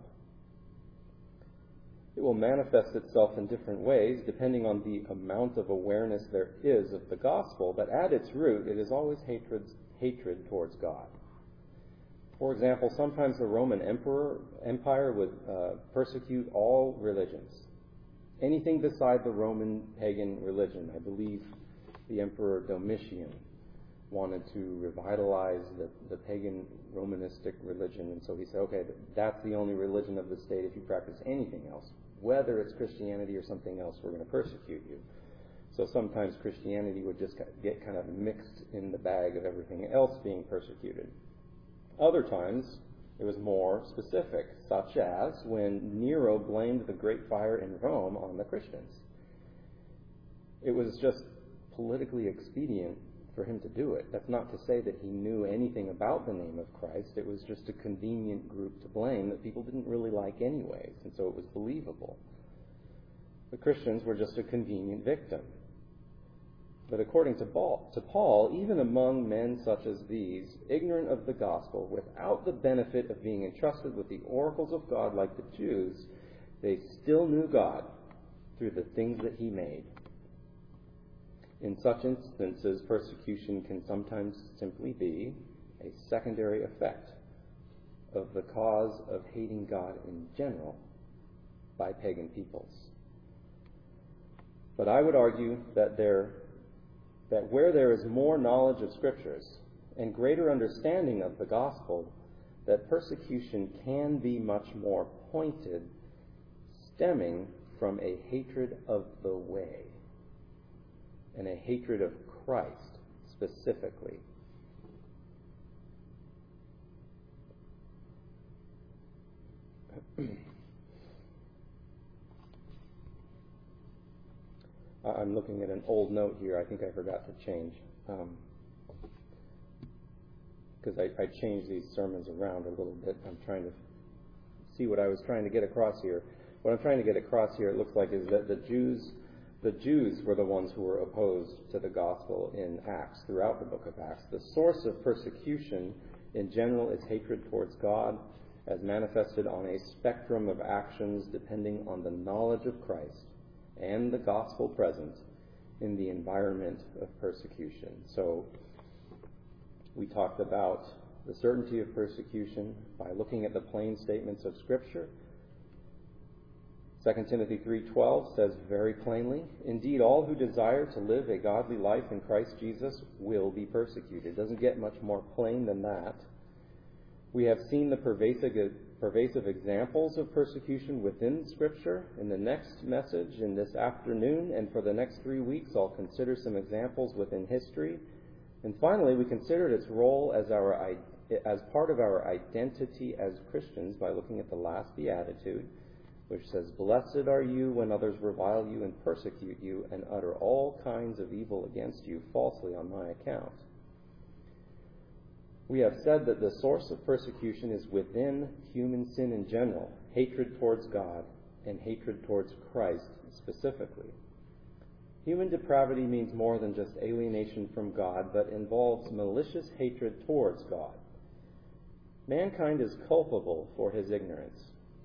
It will manifest itself in different ways depending on the amount of awareness there is of the gospel, but at its root, it is always hatred, hatred towards God. For example, sometimes the Roman emperor, empire would uh, persecute all religions. Anything beside the Roman pagan religion. I believe the Emperor Domitian wanted to revitalize the, the pagan Romanistic religion, and so he said, okay, that's the only religion of the state. If you practice anything else, whether it's Christianity or something else, we're going to persecute you. So sometimes Christianity would just get kind of mixed in the bag of everything else being persecuted. Other times, it was more specific, such as when Nero blamed the Great Fire in Rome on the Christians. It was just politically expedient for him to do it. That's not to say that he knew anything about the name of Christ. It was just a convenient group to blame that people didn't really like anyways, and so it was believable. The Christians were just a convenient victim. But according to Paul, to Paul, even among men such as these, ignorant of the gospel, without the benefit of being entrusted with the oracles of God like the Jews, they still knew God through the things that he made. In such instances, persecution can sometimes simply be a secondary effect of the cause of hating God in general by pagan peoples. But I would argue that there, that where there is more knowledge of Scriptures and greater understanding of the gospel, that persecution can be much more pointed, stemming from a hatred of the way and a hatred of Christ specifically. I'm looking at an old note here I think I forgot to change. Because um, I, I changed these sermons around a little bit. I'm trying to see what I was trying to get across here. What I'm trying to get across here, it looks like, is that the Jews The Jews were the ones who were opposed to the gospel in Acts, throughout the book of Acts. The source of persecution in general is hatred towards God, as manifested on a spectrum of actions depending on the knowledge of Christ and the gospel present in the environment of persecution. So we talked about the certainty of persecution by looking at the plain statements of Scripture. Second Timothy three twelve says very plainly, "Indeed, all who desire to live a godly life in Christ Jesus will be persecuted." It doesn't get much more plain than that. We have seen the pervasive, pervasive examples of persecution within Scripture. In the next message, in this afternoon, and for the next three weeks, I'll consider some examples within history. And finally, we considered its role as our as part of our identity as Christians by looking at the last beatitude, which says, "Blessed are you when others revile you and persecute you and utter all kinds of evil against you falsely on my account." We have said that the source of persecution is within human sin in general, hatred towards God and hatred towards Christ specifically. Human depravity means more than just alienation from God, but involves malicious hatred towards God. Mankind is culpable for his ignorance.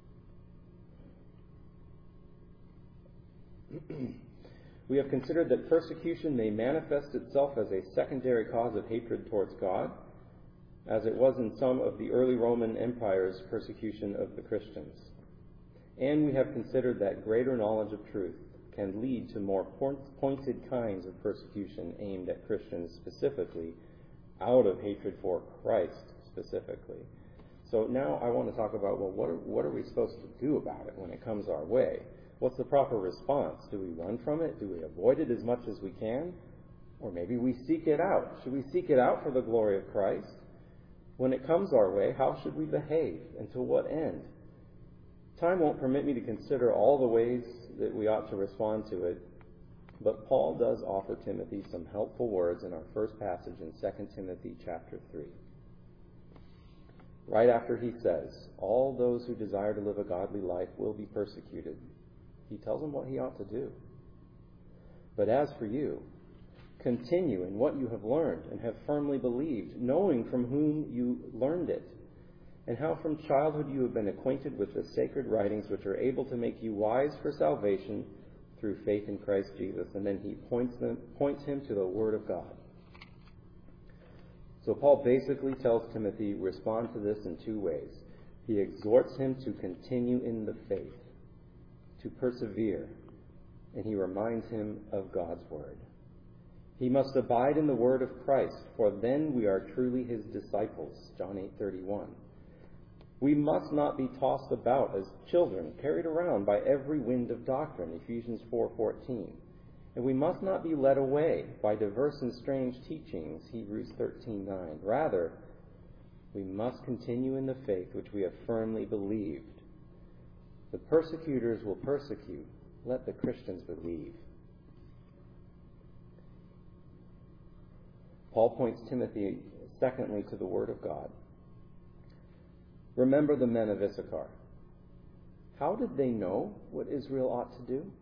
We have considered that persecution may manifest itself as a secondary cause of hatred towards God, as it was in some of the early Roman Empire's persecution of the Christians. And we have considered that greater knowledge of truth can lead to more pointed kinds of persecution aimed at Christians specifically, out of hatred for Christ specifically. So now I want to talk about, well, what are, what are we supposed to do about it when it comes our way? What's the proper response? Do we run from it? Do we avoid it as much as we can? Or maybe we seek it out. Should we seek it out for the glory of Christ? When it comes our way, how should we behave and to what end? Time won't permit me to consider all the ways that we ought to respond to it, but Paul does offer Timothy some helpful words in our first passage in Second Timothy chapter three. Right after he says, all those who desire to live a godly life will be persecuted, he tells them what he ought to do. But as for you, continue in what you have learned and have firmly believed, knowing from whom you learned it, and how from childhood you have been acquainted with the sacred writings which are able to make you wise for salvation through faith in Christ Jesus. And then he points them, points him to the Word of God. So Paul basically tells Timothy, respond to this in two ways. He exhorts him to continue in the faith, to persevere, and he reminds him of God's Word. He must abide in the word of Christ, for then we are truly his disciples, John eight thirty-one. We must not be tossed about as children, carried around by every wind of doctrine, Ephesians four fourteen. And we must not be led away by diverse and strange teachings, Hebrews thirteen nine. Rather, we must continue in the faith which we have firmly believed. The persecutors will persecute. Let the Christians believe. Paul points Timothy, secondly, to the Word of God. Remember the men of Issachar. How did they know what Israel ought to do?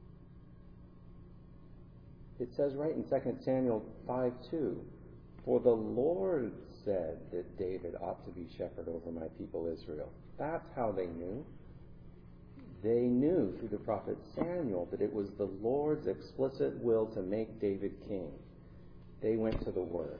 It says right in Second Samuel five two, for the Lord said that David ought to be shepherd over my people Israel. That's how they knew. They knew through the prophet Samuel that it was the Lord's explicit will to make David king. They went to the Word.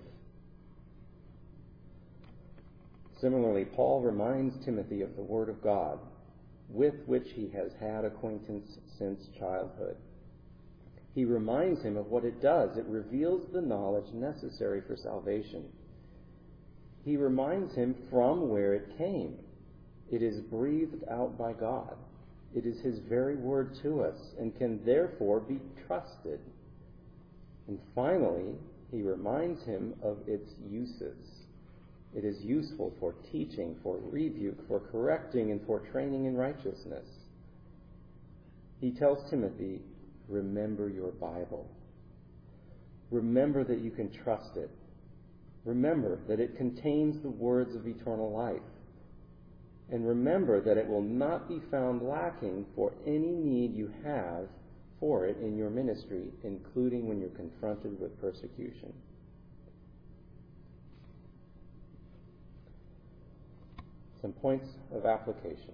Similarly, Paul reminds Timothy of the Word of God, with which he has had acquaintance since childhood. He reminds him of what it does. It reveals the knowledge necessary for salvation. He reminds him from where it came. It is breathed out by God. It is his very word to us and can therefore be trusted. And finally, he reminds him of its uses. It is useful for teaching, for rebuke, for correcting, and for training in righteousness. He tells Timothy, remember your Bible. Remember that you can trust it. Remember that it contains the words of eternal life. And remember that it will not be found lacking for any need you have for it in your ministry, including when you're confronted with persecution. Some points of application.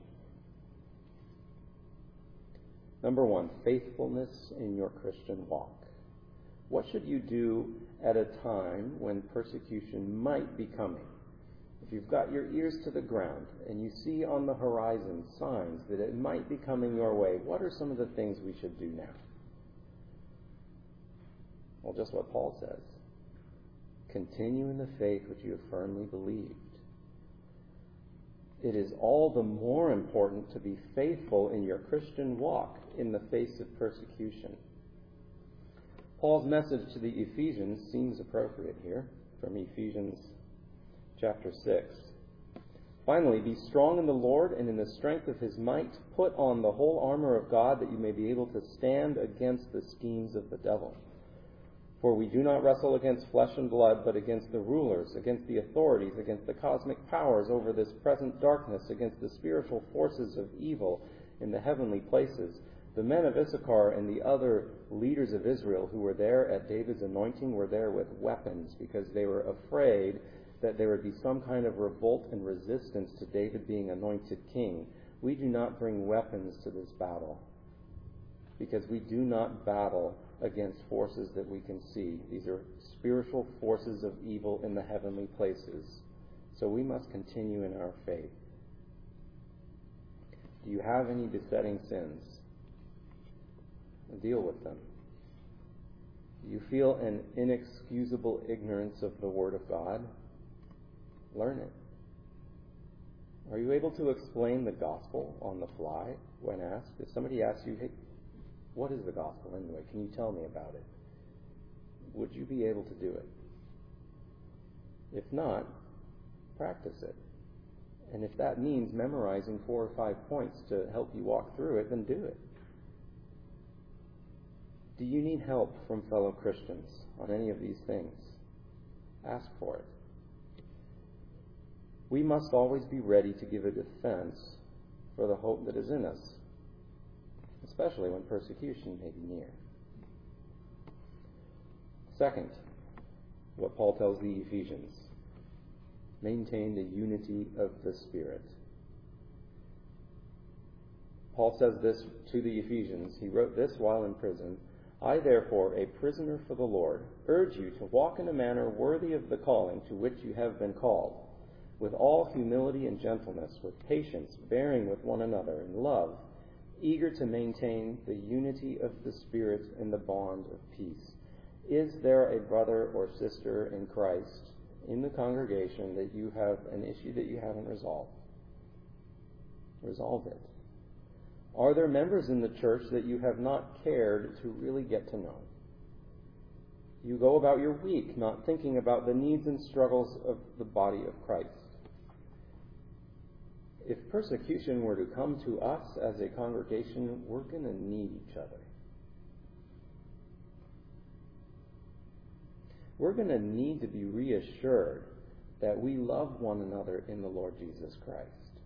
Number one, faithfulness in your Christian walk. What should you do at a time when persecution might be coming? If you've got your ears to the ground and you see on the horizon signs that it might be coming your way, what are some of the things we should do now? Well, just what Paul says. Continue in the faith which you have firmly believed. It is all the more important to be faithful in your Christian walk in the face of persecution. Paul's message to the Ephesians seems appropriate here, from Ephesians chapter six. Finally, be strong in the Lord and in the strength of his might. Put on the whole armor of God that you may be able to stand against the schemes of the devil. For we do not wrestle against flesh and blood, but against the rulers, against the authorities, against the cosmic powers over this present darkness, against the spiritual forces of evil in the heavenly places. The men of Issachar and the other leaders of Israel who were there at David's anointing were there with weapons because they were afraid that there would be some kind of revolt and resistance to David being anointed king. We do not bring weapons to this battle because we do not battle against forces that we can see. These are spiritual forces of evil in the heavenly places. So we must continue in our faith. Do you have any besetting sins? Deal with them. Do you feel an inexcusable ignorance of the Word of God? Learn it. Are you able to explain the gospel on the fly when asked? If somebody asks you, hey, what is the gospel anyway? Can you tell me about it? would you be able to do it? If not, practice it. And if that means memorizing four or five points to help you walk through it, then do it. Do you need help from fellow Christians on any of these things? Ask for it. We must always be ready to give a defense for the hope that is in us, especially when persecution may be near. Second, what Paul tells the Ephesians: maintain the unity of the Spirit. Paul says this to the Ephesians. He wrote this while in prison. I, therefore, a prisoner for the Lord, urge you to walk in a manner worthy of the calling to which you have been called, with all humility and gentleness, with patience, bearing with one another in love, eager to maintain the unity of the Spirit in the bond of peace. Is there a brother or sister in Christ in the congregation that you have an issue that you haven't resolved? Resolve it. Are there members in the church that you have not cared to really get to know? You go about your week not thinking about the needs and struggles of the body of Christ. If persecution were to come to us as a congregation, we're going to need each other. We're going to need to be reassured that we love one another in the Lord Jesus Christ.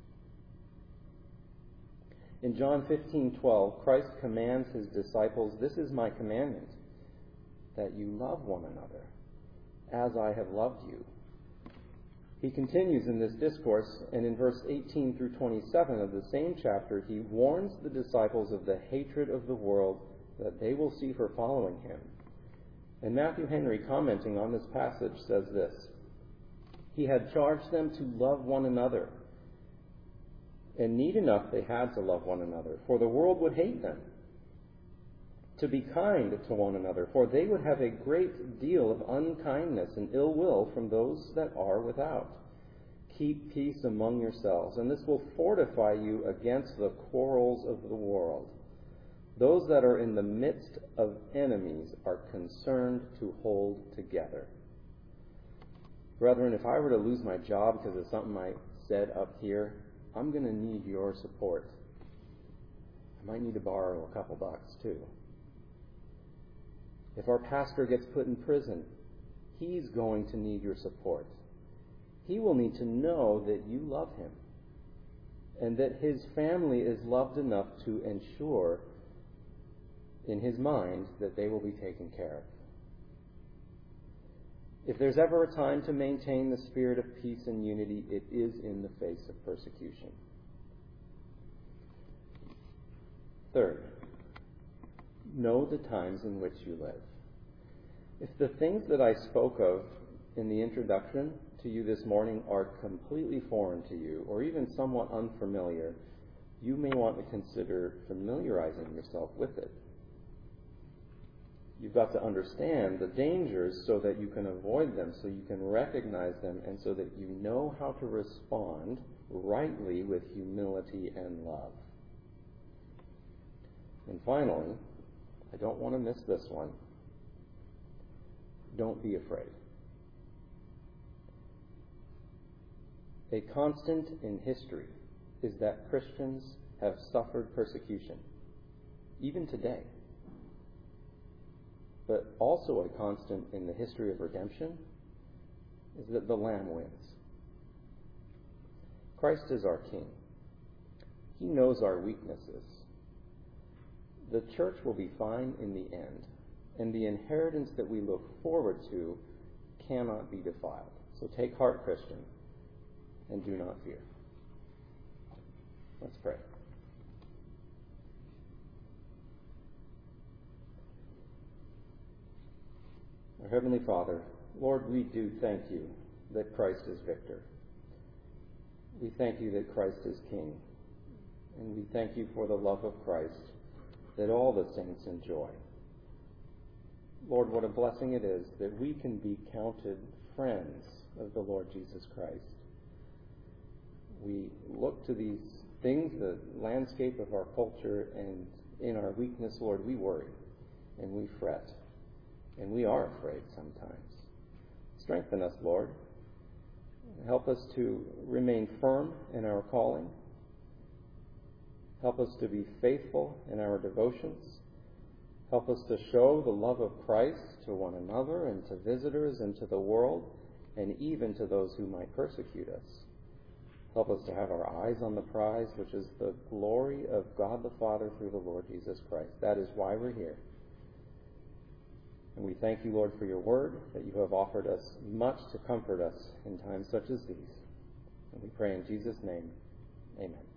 In John fifteen twelve, Christ commands his disciples, "This is my commandment, that you love one another, as I have loved you." He continues in this discourse, and in verse eighteen through twenty-seven of the same chapter, he warns the disciples of the hatred of the world that they will see for following him. And Matthew Henry, commenting on this passage, says this: he had charged them to love one another. And need enough they had to love one another, for the world would hate them. To be kind to one another, for they would have a great deal of unkindness and ill will from those that are without. Keep peace among yourselves, and this will fortify you against the quarrels of the world. Those that are in the midst of enemies are concerned to hold together. Brethren, if I were to lose my job because of something I said up here, I'm going to need your support. I might need to borrow a couple bucks too. If our pastor gets put in prison, he's going to need your support. He will need to know that you love him and that his family is loved enough to ensure in his mind that they will be taken care of. If there's ever a time to maintain the spirit of peace and unity, it is in the face of persecution. Third, know the times in which you live. If the things that I spoke of in the introduction to you this morning are completely foreign to you, or even somewhat unfamiliar, you may want to consider familiarizing yourself with it. You've got to understand the dangers so that you can avoid them, so you can recognize them, and so that you know how to respond rightly with humility and love. And finally, I don't want to miss this one. Don't be afraid. A constant in history is that Christians have suffered persecution, even today. But also a constant in the history of redemption is that the Lamb wins. Christ is our King. He knows our weaknesses. The church will be fine in the end, and the inheritance that we look forward to cannot be defiled. So take heart, Christian, and do not fear. Let's pray. Our Heavenly Father, Lord, we do thank you that Christ is victor. We thank you that Christ is King. And we thank you for the love of Christ that all the saints enjoy. Lord, what a blessing it is that we can be counted friends of the Lord Jesus Christ. We look to these things, the landscape of our culture, and in our weakness, Lord, we worry and we fret. And we are afraid sometimes. Strengthen us, Lord. Help us to remain firm in our calling. Help us to be faithful in our devotions. Help us to show the love of Christ to one another and to visitors and to the world, and even to those who might persecute us. Help us to have our eyes on the prize, which is the glory of God the Father through the Lord Jesus Christ. That is why we're here. And we thank you, Lord, for your word, that you have offered us much to comfort us in times such as these. And we pray in Jesus' name, amen.